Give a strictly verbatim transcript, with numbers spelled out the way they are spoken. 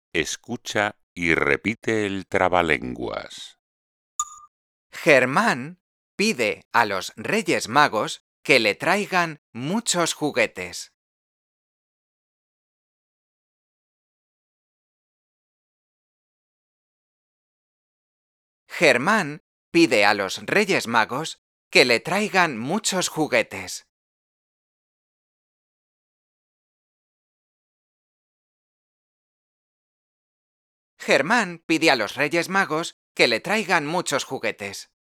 Escucha y repite el trabalenguas. Germán pide a los Reyes Magos que le traigan muchos juguetes. Germán pide a los Reyes Magos que le traigan muchos juguetes. Germán pide a los Reyes Magos que le traigan muchos juguetes.